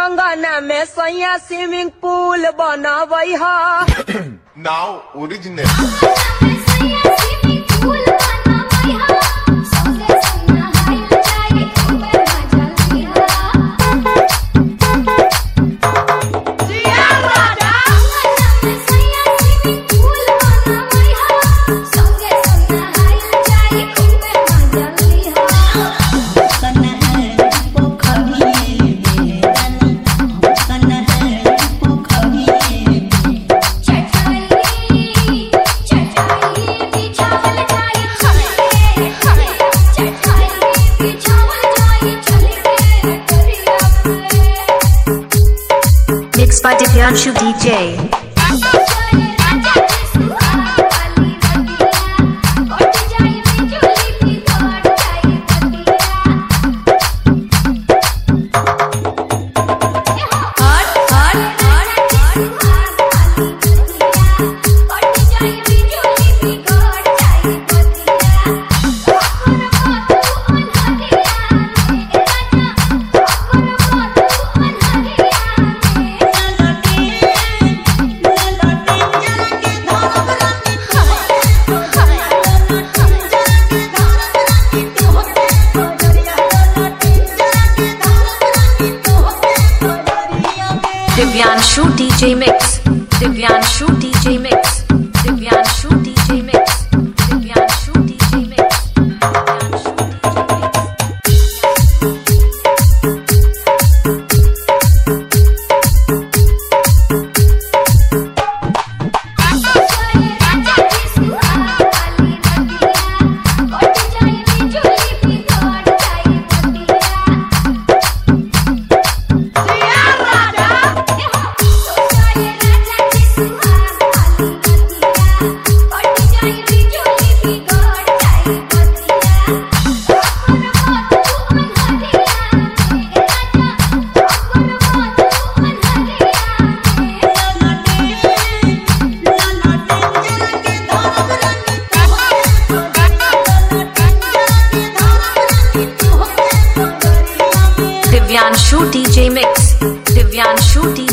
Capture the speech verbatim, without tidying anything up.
आंगन में सैया स्विमिंग पूल बनावई हा। Now original mixed by Divyanshu D J. Divyanshu D J Mix. Divyanshu D J Mix. Divyanshu D J Mix. Divyanshu D J Mix. Divyanshu D J Mix. Divyanshu D J